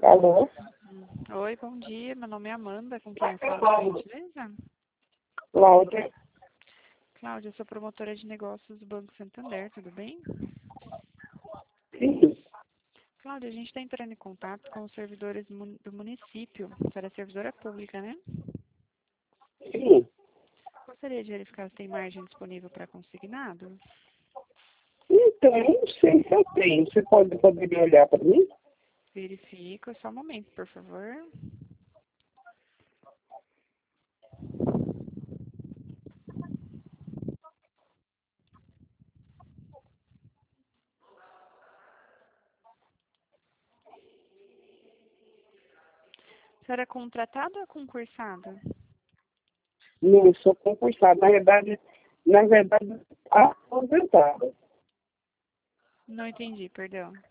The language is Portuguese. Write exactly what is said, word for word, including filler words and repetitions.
Alô? Oi, bom dia. Meu nome é Amanda, com quem eu falo, por gentileza? Cláudia. Cláudia, eu sou promotora de negócios do Banco Santander, tudo bem? Sim. Cláudia, a gente está entrando em contato com os servidores mun- do município. Você é servidora pública, né? Sim. Gostaria de verificar se tem margem disponível para consignado? Então, eu não sei se eu tenho. Você pode, poderia olhar para mim? Verifico, só um momento, por favor. Você era contratado ou concursado? Não, eu sou concursada. Na verdade, na verdade, aposentada. Não entendi, perdão.